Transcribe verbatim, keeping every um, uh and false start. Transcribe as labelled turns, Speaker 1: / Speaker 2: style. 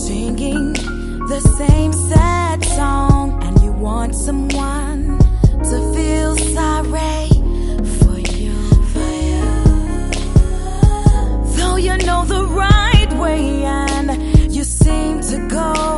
Speaker 1: singing the same sad song, and you want someone to feel sorry for you. For you. Though you know the right way and you seem to go